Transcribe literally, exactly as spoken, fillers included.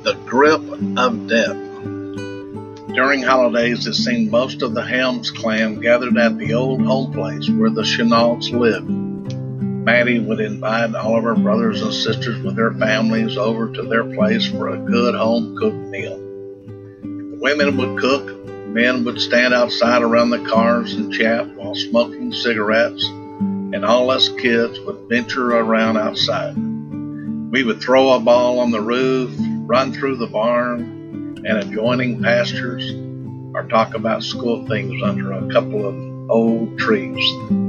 The grip of death. During holidays, it seemed most of the Helms clan gathered at the old home place where the Chenauds lived. Maddie would invite all of her brothers and sisters with their families over to their place for a good home-cooked meal. The women would cook, men would stand outside around the cars and chat while smoking cigarettes, and all us kids would venture around outside. We would throw a ball on the roof, run through the barn and adjoining pastures, or talk about school things under a couple of old trees.